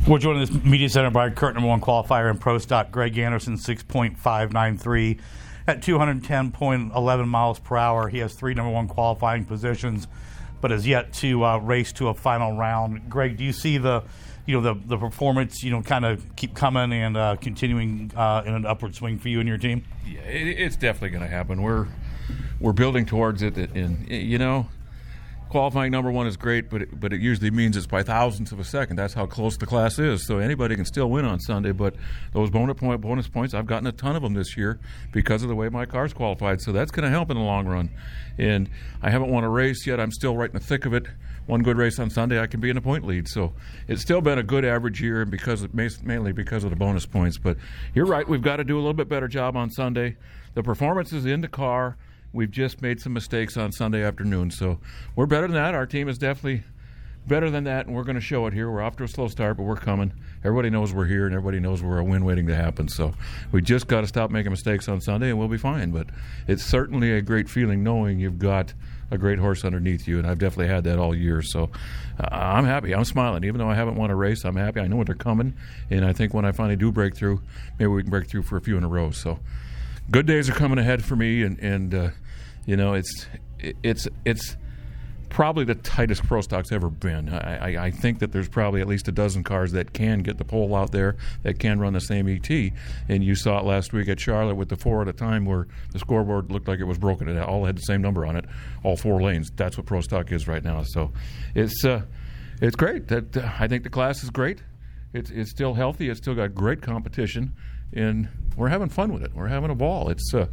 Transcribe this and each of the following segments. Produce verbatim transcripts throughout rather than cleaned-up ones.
We're joined in this media center by current number one qualifier in Pro Stock, Greg Anderson, six point five nine three at two hundred ten point one one miles per hour. He has three number one qualifying positions, but has yet to uh, race to a final round. Greg, do you see the, you know, the the performance, you know, kind of keep coming and uh, continuing uh, in an upward swing for you and your team? Yeah, it, it's definitely going to happen. We're we're building towards it, and you know. Qualifying number one is great, but it, but it usually means it's by thousandths of a second. That's how close the class is. So anybody can still win on Sunday, but those bonus point bonus points, I've gotten a ton of them this year because of the way my car's qualified. So that's going to help in the long run. And I haven't won a race yet. I'm still right in the thick of it. One good race on Sunday, I can be in a point lead. So it's still been a good average year, because of, mainly because of the bonus points. But you're right, we've got to do a little bit better job on Sunday. The performance is in the car. We've just made some mistakes on Sunday afternoon, so we're better than that. Our team is definitely better than that, and we're going to show it here. We're off to a slow start, but we're coming. Everybody knows we're here, and everybody knows we're a win waiting to happen. So we just got to stop making mistakes on Sunday, and we'll be fine. But it's certainly a great feeling knowing you've got a great horse underneath you, and I've definitely had that all year. So uh, I'm happy. I'm smiling. Even though I haven't won a race, I'm happy. I know when they're coming, and I think when I finally do break through, maybe we can break through for a few in a row. So good days are coming ahead for me, and, and uh, you know, it's it's it's probably the tightest Pro Stock's ever been. I, I, I think that there's probably at least a dozen cars that can get the pole out there, that can run the same E T. And you saw it last week at Charlotte with the four at a time, where the scoreboard looked like it was broken. It all had the same number on it, all four lanes. That's what Pro Stock is right now. So it's uh, it's great. That uh, I think the class is great. It's it's still healthy. It's still got great competition, and we're having fun with it. We're having a ball. It's uh,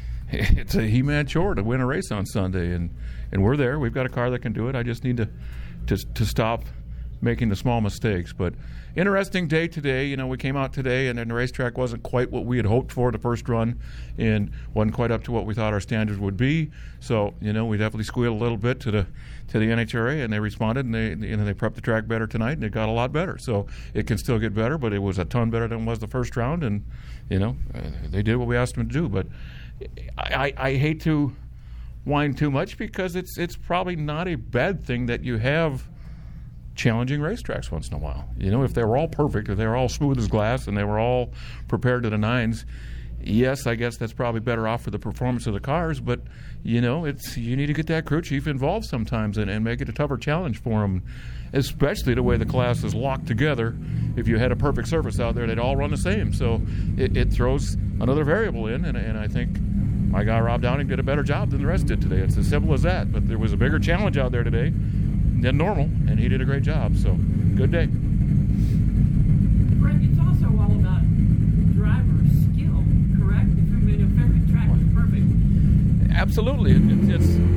It's a He-Man chore to win a race on Sunday, and, and we're there. We've got a car that can do it. I just need to, to to stop making the small mistakes. But interesting day today. You know, we came out today, and then the racetrack wasn't quite what we had hoped for the first run, and wasn't quite up to what we thought our standards would be. So, you know, we definitely squealed a little bit to the to the N H R A, and they responded, and they you know they prepped the track better tonight, and it got a lot better. So it can still get better, but it was a ton better than it was the first round, and you know uh, they did what we asked them to do. But I, I, I hate to whine too much, because it's it's probably not a bad thing that you have challenging racetracks once in a while. You know, if they were all perfect, if they were all smooth as glass, and they were all prepared to the nines, yes, I guess that's probably better off for the performance of the cars. But you know, it's you need to get that crew chief involved sometimes, and, and make it a tougher challenge for them, especially the way the class is locked together. If you had a perfect surface out there, they'd all run the same. So it, it throws another variable in, and, and I think my guy Rob Downing did a better job than the rest did today. It's as simple as that. But there was a bigger challenge out there today than normal, and he did a great job. So good day. Greg, it's also all about driver skill, correct? If I mean, if every track was perfect. Absolutely. It, it's, it's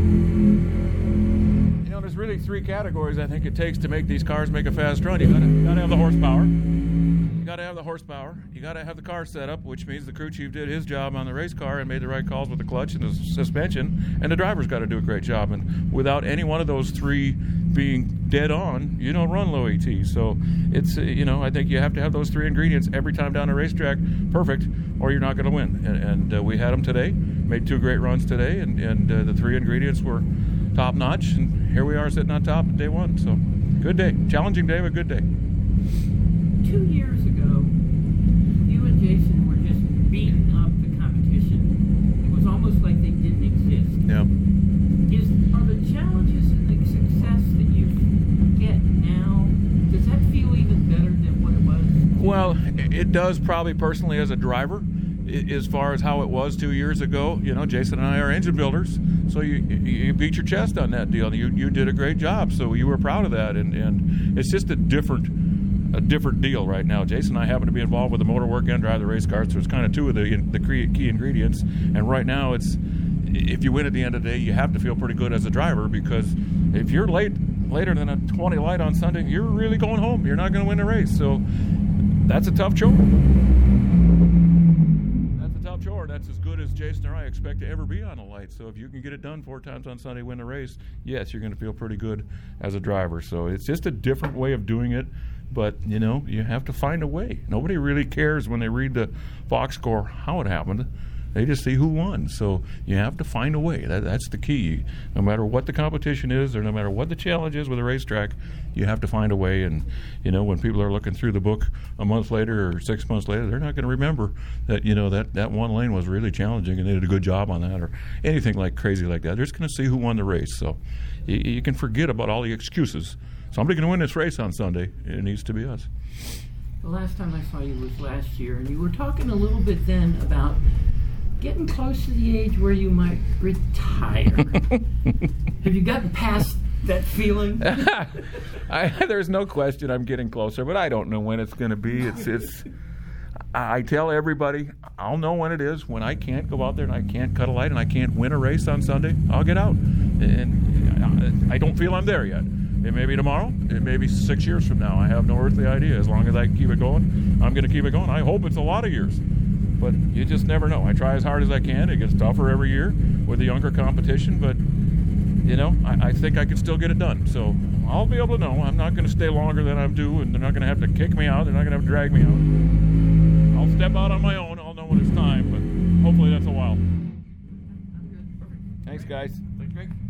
you know, there's really three categories I think it takes to make these cars make a fast run. You gotta you gotta have the horsepower. You got to have the horsepower. You got to have the car set up, which means the crew chief did his job on the race car and made the right calls with the clutch and the suspension, and the driver's got to do a great job. And without any one of those three being dead on, you don't run low E T. So it's, uh, you know, I think you have to have those three ingredients every time down the racetrack perfect, or you're not going to win. And, and uh, we had them today, made two great runs today, and, and uh, the three ingredients were top notch. And here we are sitting on top of day one. So good day. Challenging day, but good day. Two years ago, you and Jason were just beating up the competition. It was almost like they didn't exist. Yeah. Is are the challenges and the success that you get now, does that feel even better than what it was? Well, it does probably personally as a driver. As far as how it was two years ago, you know, Jason and I are engine builders, so you you beat your chest on that deal. You you did a great job, so you were proud of that, and, and it's just a different a different deal right now. Jason and I happen to be involved with the motor work and drive the race car, so it's kind of two of the the key ingredients. And right now, it's if you win at the end of the day, you have to feel pretty good as a driver, because if you're late later than a twenty light on Sunday, you're really going home. You're not going to win the race, so that's a tough chore. That's a tough chore. That's as good as Jason or I expect to ever be on a light. So if you can get it done four times on Sunday, win the race, yes, you're going to feel pretty good as a driver. So it's just a different way of doing it. But, you know, you have to find a way. Nobody really cares when they read the box score how it happened. They just see who won. So you have to find a way. That, that's the key. No matter what the competition is, or no matter what the challenge is with a racetrack, you have to find a way. And you know, when people are looking through the book a month later or six months later, they're not going to remember that you know that, that one lane was really challenging and they did a good job on that, or anything like crazy like that. They're just going to see who won the race. So you, you can forget about all the excuses. Somebody can win this race on Sunday. It needs to be us. The last time I saw you was last year, and you were talking a little bit then about getting close to the age where you might retire. Have you gotten past that feeling? I, there's no question I'm getting closer, but I don't know when it's going to be. It's it's. I tell everybody, I'll know when it is. When I can't go out there and I can't cut a light and I can't win a race on Sunday, I'll get out. And I don't feel I'm there yet. It may be tomorrow. It may be six years from now. I have no earthly idea. As long as I can keep it going, I'm going to keep it going. I hope it's a lot of years. But you just never know. I try as hard as I can. It gets tougher every year with the younger competition. But, you know, I, I think I can still get it done. So I'll be able to know. I'm not going to stay longer than I'm due, and they're not going to have to kick me out. They're not going to have to drag me out. I'll step out on my own. I'll know when it's time. But hopefully that's a while. Thanks, guys. Thanks, Greg.